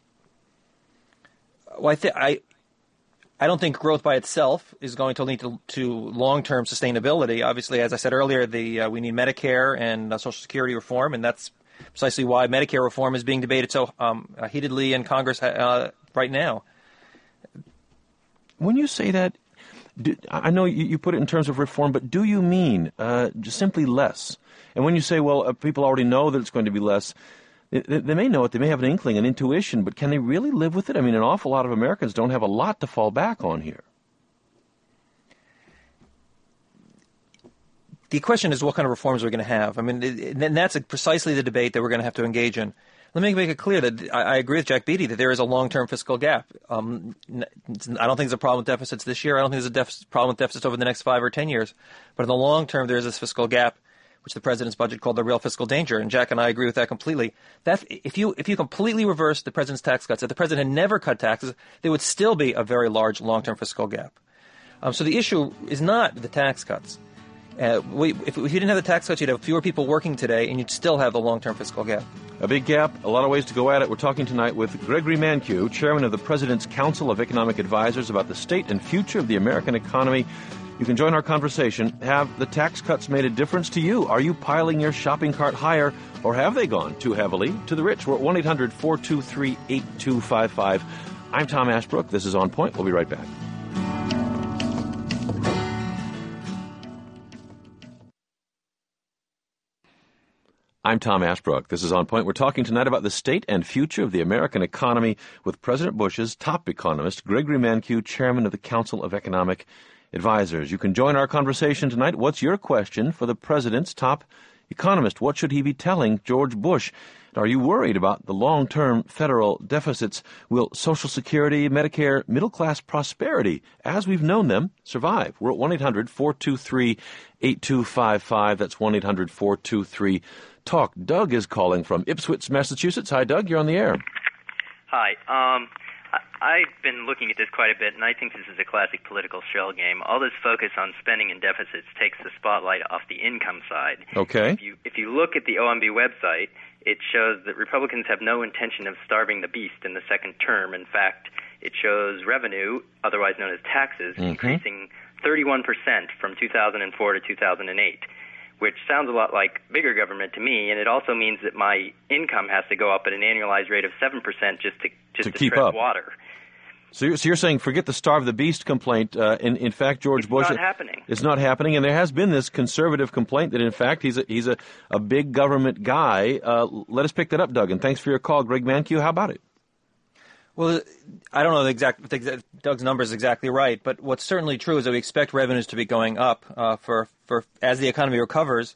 Well, I think I... I don't think growth by itself is going to lead to, to long-term sustainability. Obviously, as I said earlier, the uh, we need Medicare and uh, Social Security reform, and that's precisely why Medicare reform is being debated so um, uh, heatedly in Congress uh, right now. When you say that, do, I know you, you put it in terms of reform, but do you mean uh, just simply less? And when you say, well, uh, people already know that it's going to be less, They, they may know it, they may have an inkling, an intuition, but can they really live with it? I mean, an awful lot of Americans don't have a lot to fall back on here. The question is what kind of reforms we're going to have. I mean, and that's precisely the debate that we're going to have to engage in. Let me make it clear that I agree with Jack Beatty that there is a long-term fiscal gap. Um, I don't think there's a problem with deficits this year. I don't think there's a deficit, problem with deficits over the next five or ten years. But in the long term, there is this fiscal gap, which the president's budget called the real fiscal danger, and Jack and I agree with that completely. That if you if you completely reverse the president's tax cuts, if the president had never cut taxes, there would still be a very large long-term fiscal gap. Um, so the issue is not the tax cuts. Uh, we, if, if you didn't have the tax cuts, you'd have fewer people working today, and you'd still have the long-term fiscal gap. A big gap, a lot of ways to go at it. We're talking tonight with Gregory Mankiw, chairman of the President's Council of Economic Advisors, about the state and future of the American economy. You can join our conversation. Have the tax cuts made a difference to you? Are you piling your shopping cart higher, or have they gone too heavily to the rich? We're at one eight hundred four two three eight two five five. I'm Tom Ashbrook. This is On Point. We'll be right back. I'm Tom Ashbrook. This is On Point. We're talking tonight about the state and future of the American economy with President Bush's top economist, Gregory Mankiw, chairman of the Council of Economic Advisors. You can join our conversation tonight. What's your question for the president's top economist? What should he be telling George Bush? Are you worried about the long-term federal deficits? Will Social Security, Medicare, middle-class prosperity, as we've known them, survive? We're at one eight hundred four two three eight two five five. That's one eight hundred four two three talk. Doug is calling from Ipswich, Massachusetts. Hi, Doug. You're on the air. Hi. Um, I, I've been looking at this quite a bit, and I think this is a classic political shell game. All this focus on spending and deficits takes the spotlight off the income side. Okay. If you, if you look at the O M B website, it shows that Republicans have no intention of starving the beast in the second term. In fact, it shows revenue, otherwise known as taxes, mm-hmm. increasing thirty-one percent from two thousand four to two thousand eight, which sounds a lot like bigger government to me, and it also means that my income has to go up at an annualized rate of seven percent just to just to, to keep tread up. water. So you're, so you're saying forget the starve the beast complaint. Uh, in, in fact, George it's Bush... It's not happening. It's not happening, and there has been this conservative complaint that, in fact, he's a, he's a, a big government guy. Uh, let us pick that up, Doug, and thanks for your call. Greg Mankiw, how about it? Well, I don't know the exact, the exact Doug's number is exactly right, but what's certainly true is that we expect revenues to be going up uh, for, for as the economy recovers.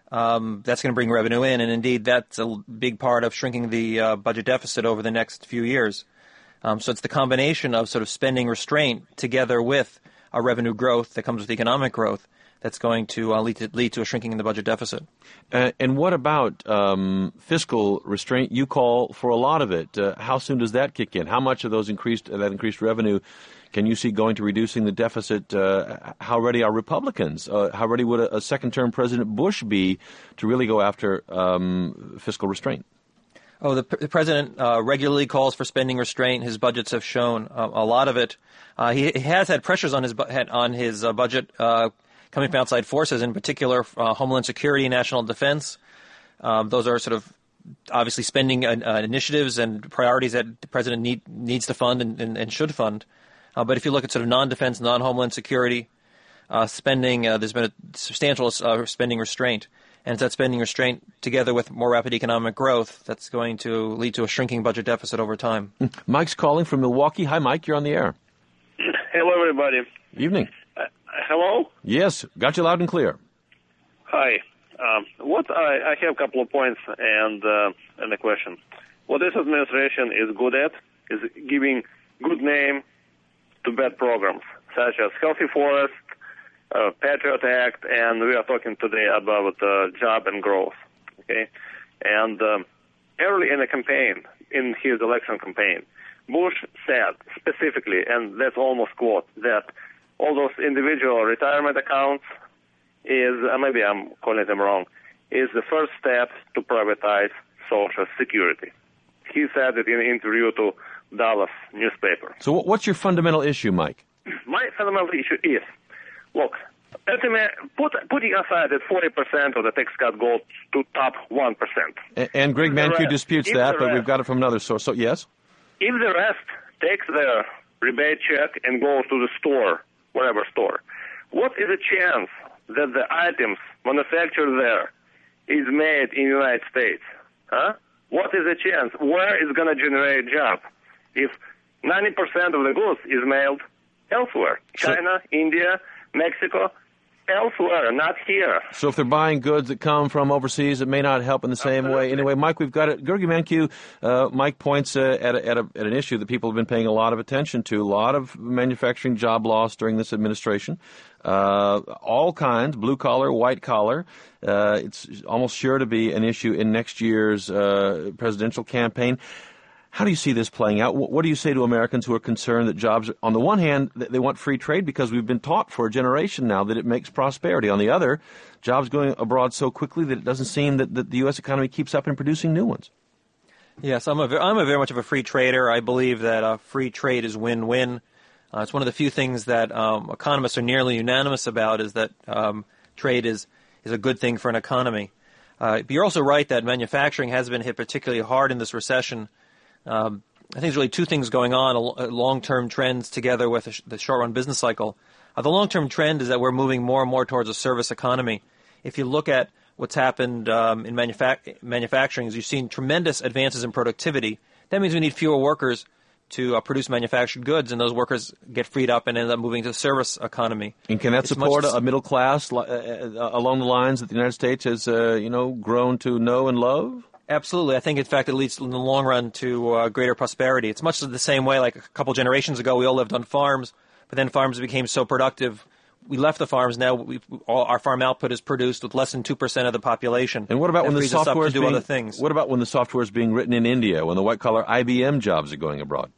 Um, that's going to bring revenue in, and indeed that's a big part of shrinking the uh, budget deficit over the next few years. Um, so it's the combination of sort of spending restraint together with a revenue growth that comes with economic growth that's going to uh, lead to lead to a shrinking in the budget deficit. Uh, and what about um, fiscal restraint? You call for a lot of it. Uh, how soon does that kick in? How much of those increased uh, that increased revenue can you see going to reducing the deficit? Uh, how ready are Republicans? Uh, how ready would a, a second-term President Bush be to really go after um, fiscal restraint? Oh, the, the president uh, regularly calls for spending restraint. His budgets have shown uh, a lot of it. Uh, he, he has had pressures on his bu- on his uh, budget uh, coming from outside forces, in particular uh, Homeland Security, national defense. Um, those are sort of obviously spending uh, uh, initiatives and priorities that the president need, needs to fund and, and, and should fund. Uh, but if you look at sort of non-defense, non-Homeland Security uh, spending, uh, there's been a substantial uh, spending restraint. And it's that spending restraint together with more rapid economic growth that's going to lead to a shrinking budget deficit over time. Mike's calling from Milwaukee. Hi, Mike. You're on the air. Hello, everybody. Evening. Uh, hello? Yes. Got you loud and clear. Hi. Um, what I, I have a couple of points and, uh, and a question. What this administration is good at is giving good name to bad programs, such as Healthy Forest, Uh, Patriot Act, and we are talking today about uh, job and growth. Okay, and um, early in the campaign, in his election campaign, Bush said specifically, and that's almost quote, that all those individual retirement accounts is, uh, maybe I'm calling them wrong, is the first step to privatize Social Security. He said it in an interview to Dallas newspaper. So, what's your fundamental issue, Mike? My fundamental issue is. Look, put, putting aside that forty percent of the tax cut goes to top one percent. And, and Greg Mankiw disputes that, but rest, we've got it from another source. So, yes? If the rest takes their rebate check and goes to the store, whatever store, what is the chance that the items manufactured there is made in the United States? Huh? What is the chance? Where is going to generate a job if ninety percent of the goods is mailed elsewhere? China, so, India, Mexico, elsewhere, not here. So if they're buying goods that come from overseas, it may not help in the same Absolutely. way. Anyway, Mike, we've got it. Greg Mankiw, uh, Mike points uh, at, a, at, a, at an issue that people have been paying a lot of attention to, a lot of manufacturing job loss during this administration, uh, all kinds, blue-collar, white-collar. Uh, it's almost sure to be an issue in next year's uh, presidential campaign. How do you see this playing out? What do you say to Americans who are concerned that jobs, on the one hand, they want free trade because we've been taught for a generation now that it makes prosperity. On the other, jobs going abroad so quickly that it doesn't seem that, that the U S economy keeps up in producing new ones. Yes, I'm a, I'm a very much of a free trader. I believe that uh, free trade is win-win. Uh, it's one of the few things that um, economists are nearly unanimous about is that um, trade is, is a good thing for an economy. Uh, but you're also right that manufacturing has been hit particularly hard in this recession. Um, I think there's really two things going on, long-term trends together with the short-run business cycle. Uh, the long-term trend is that we're moving more and more towards a service economy. If you look at what's happened um, in manufac- manufacturing, is you've seen tremendous advances in productivity. That means we need fewer workers to uh, produce manufactured goods, and those workers get freed up and end up moving to the service economy. And can that it's support much... a middle class uh, uh, along the lines that the United States has, uh, you know, grown to know and love? Absolutely. I think, in fact, it leads in the long run to uh, greater prosperity. It's much the same way, like a couple generations ago, we all lived on farms, but then farms became so productive, we left the farms. Now we, all, our farm output is produced with less than two percent of the population. And what about that when the frees us up software to is do being, other things? What about when the software is being written in India, when the white-collar I B M jobs are going abroad?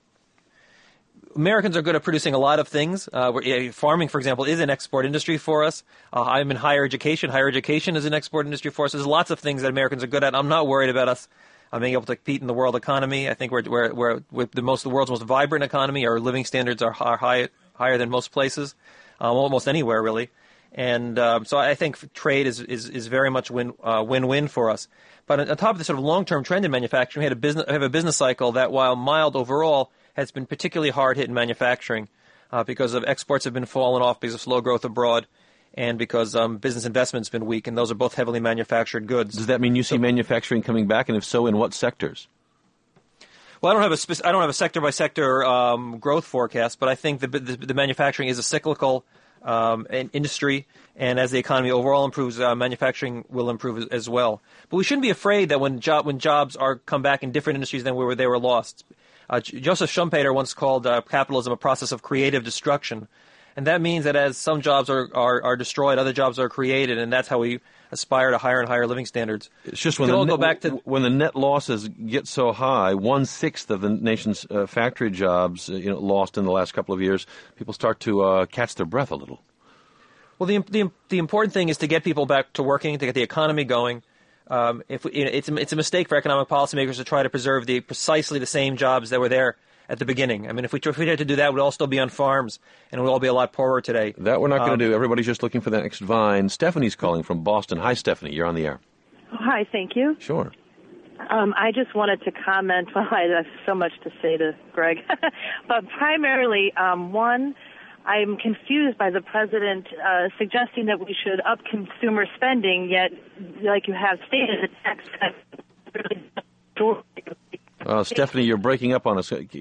Americans are good at producing a lot of things. Uh, we're, farming, for example, is an export industry for us. Uh, I'm in higher education. Higher education is an export industry for us. There's lots of things that Americans are good at. I'm not worried about us uh, being able to compete in the world economy. I think we're, we're, we're with the most the world's most vibrant economy. Our living standards are, are high, higher than most places, um, almost anywhere, really. And um, so I think trade is, is, is very much win, uh, win-win for us. But on top of the sort of long-term trend in manufacturing, we had a business, have a business cycle that, while mild overall, has been particularly hard hit in manufacturing uh, because of exports have been falling off because of slow growth abroad and because um, business investment's been weak, and those are both heavily manufactured goods. Does that mean you see so, manufacturing coming back, and if so, in what sectors? Well, I don't have a spec- I don't have a sector by sector um, growth forecast, but I think the, the, the manufacturing is a cyclical um, industry, and as the economy overall improves, uh, manufacturing will improve as well. But we shouldn't be afraid that when job when jobs are come back in different industries than where they were lost. Uh, Joseph Schumpeter once called uh, capitalism a process of creative destruction. And that means that as some jobs are, are, are destroyed, other jobs are created, and that's how we aspire to higher and higher living standards. It's just when, the, all net, go back to, when the net losses get so high, one-sixth of the nation's uh, factory jobs uh, you know, lost in the last couple of years, people start to uh, catch their breath a little. Well, the, the, the important thing is to get people back to working, to get the economy going. Um, if we, it's, a, it's a mistake for economic policymakers to try to preserve the precisely the same jobs that were there at the beginning. I mean, if we, if we had to do that, we'd all still be on farms, and we'd all be a lot poorer today. That we're not going um, to do. Everybody's just looking for that next vine. Stephanie's calling from Boston. Hi, Stephanie. You're on the air. Hi, thank you. Sure. Um, I just wanted to comment. Well, I have so much to say to Greg. But primarily, um, one, I'm confused by the president uh, suggesting that we should up consumer spending, yet, like you have stated, the tax cut. Uh, Stephanie, you're breaking up on us. Uh,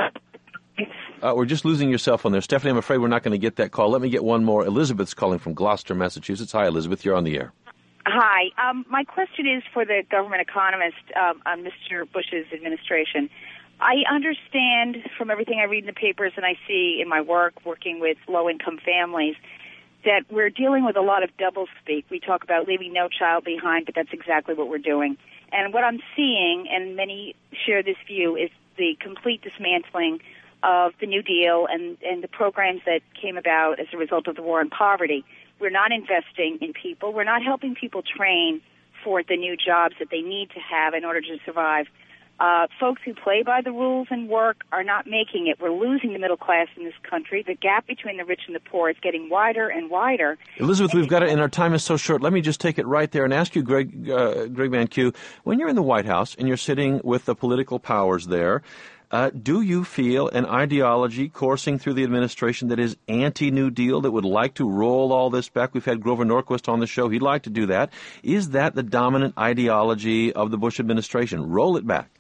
we're just losing your cell phone there. Stephanie, I'm afraid we're not going to get that call. Let me get one more. Elizabeth's calling from Gloucester, Massachusetts. Hi, Elizabeth. You're on the air. Hi. Um, my question is for the government economist um, on Mister Bush's administration. I understand from everything I read in the papers and I see in my work working with low-income families that we're dealing with a lot of doublespeak. We talk about leaving no child behind, but that's exactly what we're doing. And what I'm seeing, and many share this view, is the complete dismantling of the New Deal and, and the programs that came about as a result of the war on poverty. We're not investing in people. We're not helping people train for the new jobs that they need to have in order to survive. Uh, folks who play by the rules and work are not making it. We're losing the middle class in this country. The gap between the rich and the poor is getting wider and wider. Elizabeth, we've got it, and our time is so short. Let me just take it right there and ask you, Greg, uh, Greg Mankiw, when you're in the White House and you're sitting with the political powers there, uh, do you feel an ideology coursing through the administration that is anti-New Deal, that would like to roll all this back? We've had Grover Norquist on the show. He'd like to do that. Is that the dominant ideology of the Bush administration? Roll it back.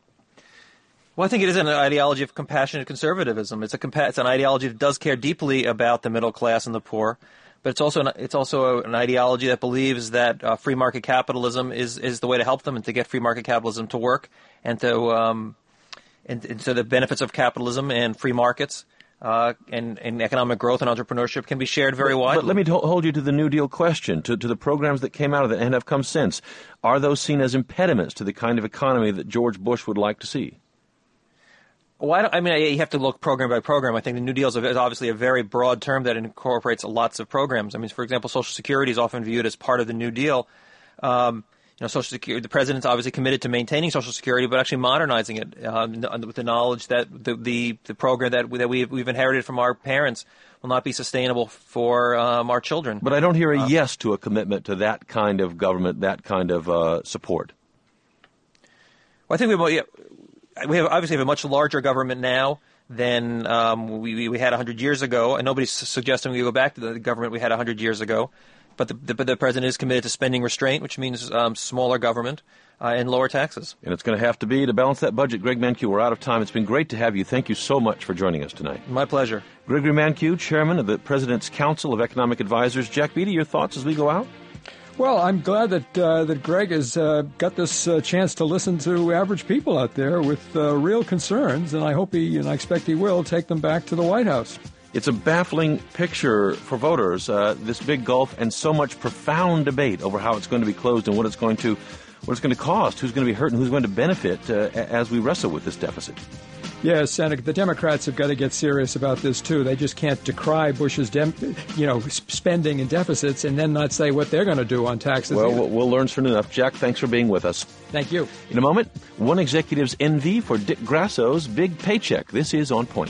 Well, I think it is an ideology of compassionate conservatism. It's a compa- it's an ideology that does care deeply about the middle class and the poor, but it's also an, it's also an ideology that believes that uh, free market capitalism is, is the way to help them and to get free market capitalism to work, and to um, and, and so the benefits of capitalism and free markets uh, and, and economic growth and entrepreneurship can be shared very but, widely. But let me to- hold you to the New Deal question, to, to the programs that came out of it and have come since. Are those seen as impediments to the kind of economy that George Bush would like to see? Well, I, don't, I mean, you have to look program by program. I think the New Deal is obviously a very broad term that incorporates lots of programs. I mean, for example, Social Security is often viewed as part of the New Deal. Um, you know, Social Security, the president's obviously committed to maintaining Social Security, but actually modernizing it uh, with the knowledge that the the, the program that that we've, we've inherited from our parents will not be sustainable for um, our children. But I don't hear a uh, yes to a commitment to that kind of government, that kind of uh, support. Well, I think we. Yeah, We have obviously have a much larger government now than um, we, we had one hundred years ago, and nobody's suggesting we go back to the government we had one hundred years ago. But the, the, the president is committed to spending restraint, which means um, smaller government uh, and lower taxes. And it's going to have to be to balance that budget. Greg Mankiw, we're out of time. It's been great to have you. Thank you so much for joining us tonight. My pleasure. Gregory Mankiw, chairman of the President's Council of Economic Advisors. Jack Beatty, your thoughts as we go out? Well, I'm glad that uh, that Greg has uh, got this uh, chance to listen to average people out there with uh, real concerns, and I hope he, and I expect he will, take them back to the White House. It's a baffling picture for voters, uh, this big gulf, and so much profound debate over how it's going to be closed and what it's going to what it's going to cost, who's going to be hurt and who's going to benefit uh, as we wrestle with this deficit. Yes, and the Democrats have got to get serious about this, too. They just can't decry Bush's dem- you know, spending and deficits and then not say what they're going to do on taxes. Well, either. we'll learn soon enough. Jack, thanks for being with us. Thank you. In a moment, one executive's envy for Dick Grasso's big paycheck. This is On Point.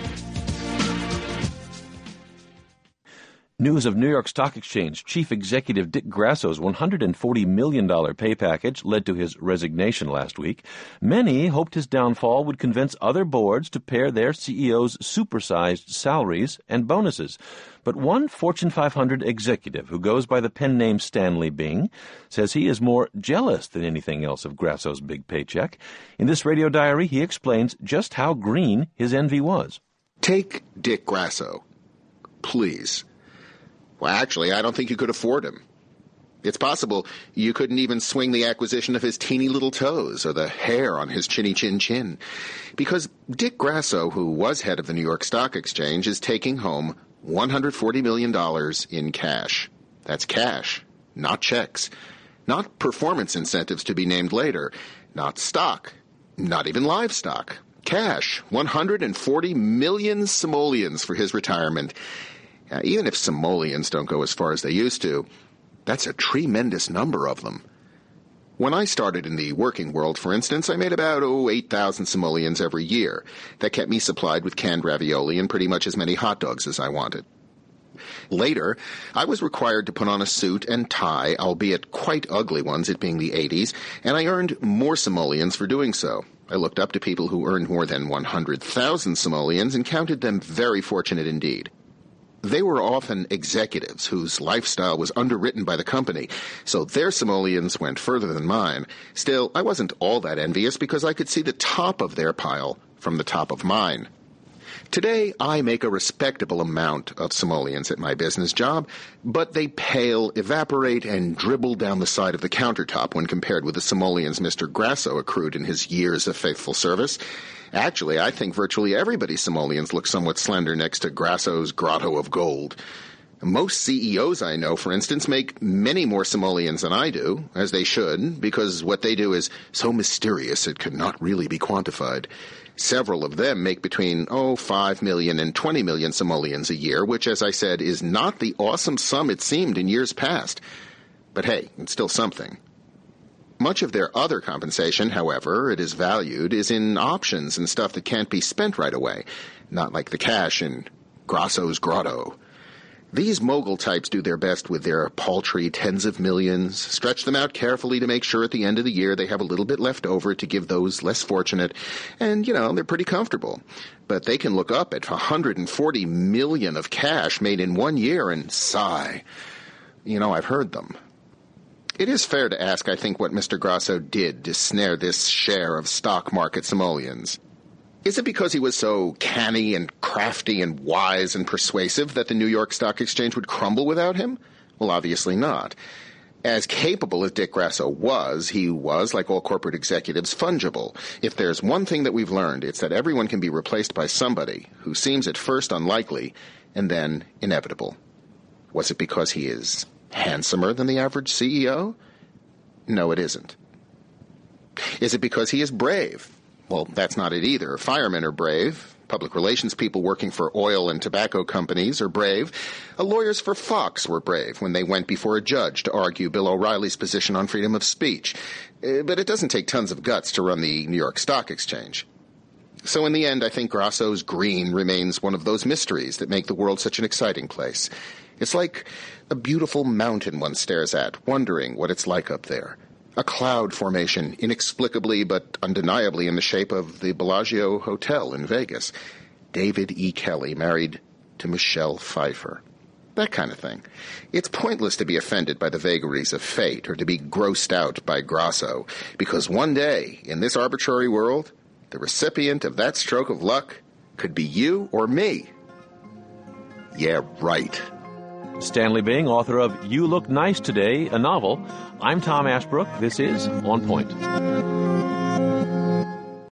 News of New York Stock Exchange Chief Executive Dick Grasso's one hundred forty million dollars pay package led to his resignation last week. Many hoped his downfall would convince other boards to pare their C E O's supersized salaries and bonuses. But one Fortune five hundred executive who goes by the pen name Stanley Bing says he is more jealous than anything else of Grasso's big paycheck. In this radio diary, he explains just how green his envy was. Take Dick Grasso, please. Well, actually, I don't think you could afford him. It's possible you couldn't even swing the acquisition of his teeny little toes or the hair on his chinny chin chin. Because Dick Grasso, who was head of the New York Stock Exchange, is taking home one hundred forty million dollars in cash. That's cash, not checks. Not performance incentives to be named later. Not stock. Not even livestock. Cash. one hundred forty million simoleons for his retirement. Uh, even if simoleons don't go as far as they used to, that's a tremendous number of them. When I started in the working world, for instance, I made about, oh, eight thousand simoleons every year. That kept me supplied with canned ravioli and pretty much as many hot dogs as I wanted. Later, I was required to put on a suit and tie, albeit quite ugly ones, it being the eighties, and I earned more simoleons for doing so. I looked up to people who earned more than one hundred thousand simoleons and counted them very fortunate indeed. They were often executives whose lifestyle was underwritten by the company, so their simoleons went further than mine. Still, I wasn't all that envious because I could see the top of their pile from the top of mine. Today, I make a respectable amount of simoleons at my business job, but they pale, evaporate, and dribble down the side of the countertop when compared with the simoleons Mister Grasso accrued in his years of faithful service. Actually, I think virtually everybody's simoleons look somewhat slender next to Grasso's grotto of gold. Most C E Os I know, for instance, make many more simoleons than I do, as they should, because what they do is so mysterious it could not really be quantified. Several of them make between, oh, five million and twenty million simoleons a year, which, as I said, is not the awesome sum it seemed in years past. But hey, it's still something. Much of their other compensation, however, it is valued, is in options and stuff that can't be spent right away, not like the cash in Grasso's grotto. These mogul types do their best with their paltry tens of millions, stretch them out carefully to make sure at the end of the year they have a little bit left over to give those less fortunate, and, you know, they're pretty comfortable. But they can look up at one hundred forty million of cash made in one year and sigh. You know, I've heard them. It is fair to ask, I think, what Mister Grasso did to snare this share of stock market simoleons. Is it because he was so canny and crafty and wise and persuasive that the New York Stock Exchange would crumble without him? Well, obviously not. As capable as Dick Grasso was, he was, like all corporate executives, fungible. If there's one thing that we've learned, it's that everyone can be replaced by somebody who seems at first unlikely and then inevitable. Was it because he is handsomer than the average C E O? No, it isn't. Is it because he is brave? Well, that's not it either. Firemen are brave. Public relations people working for oil and tobacco companies are brave. Lawyers for Fox were brave when they went before a judge to argue Bill O'Reilly's position on freedom of speech. But it doesn't take tons of guts to run the New York Stock Exchange. So in the end, I think Grasso's green remains one of those mysteries that make the world such an exciting place. It's like a beautiful mountain one stares at, wondering what it's like up there. A cloud formation, inexplicably but undeniably in the shape of the Bellagio Hotel in Vegas. David E. Kelly married to Michelle Pfeiffer. That kind of thing. It's pointless to be offended by the vagaries of fate or to be grossed out by Grasso, because one day, in this arbitrary world, the recipient of that stroke of luck could be you or me. Yeah, right. Stanley Bing, author of You Look Nice Today, a novel. I'm Tom Ashbrook. This is On Point.